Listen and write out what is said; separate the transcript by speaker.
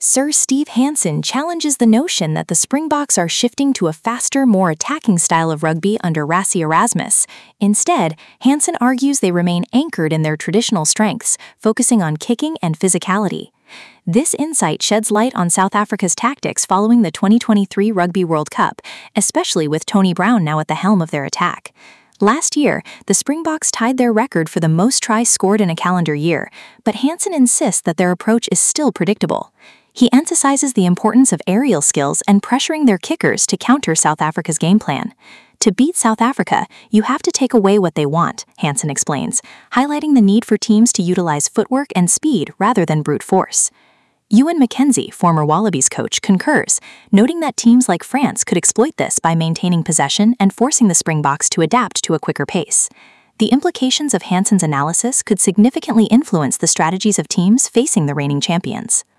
Speaker 1: Sir Steve Hansen challenges the notion that the Springboks are shifting to a faster, more attacking style of rugby under Rassie Erasmus. Instead, Hansen argues they remain anchored in their traditional strengths, focusing on kicking and physicality. This insight sheds light on South Africa's tactics following the 2023 Rugby World Cup, especially with Tony Brown now at the helm of their attack. Last year, the Springboks tied their record for the most tries scored in a calendar year, but Hansen insists that their approach is still predictable. He emphasizes the importance of aerial skills and pressuring their kickers to counter South Africa's game plan. To beat South Africa, you have to take away what they want, Hansen explains, highlighting the need for teams to utilize footwork and speed rather than brute force. Ewan McKenzie, former Wallabies coach, concurs, noting that teams like France could exploit this by maintaining possession and forcing the Springboks to adapt to a quicker pace. The implications of Hansen's analysis could significantly influence the strategies of teams facing the reigning champions.